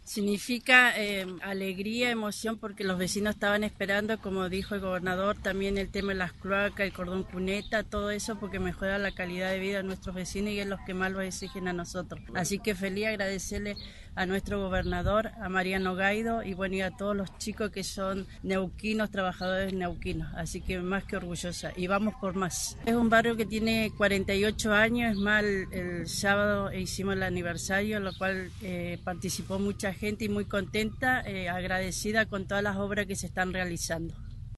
Significa alegría, emoción, porque los vecinos estaban esperando, como dijo el gobernador, también el tema de las cloacas, el cordón cuneta, todo eso, porque mejora la calidad de vida de nuestros vecinos y es los que más lo exigen a nosotros. Así que feliz agradecerle a nuestro gobernador, a Mariano Gaido y bueno, y a todos los chicos que son neuquinos, trabajadores neuquinos. Así que más que orgullosa y vamos por más. Es un barrio que tiene 48 años, es más, el sábado hicimos el aniversario, en lo cual participó mucha gente y muy contenta, agradecida con todas las obras que se están realizando.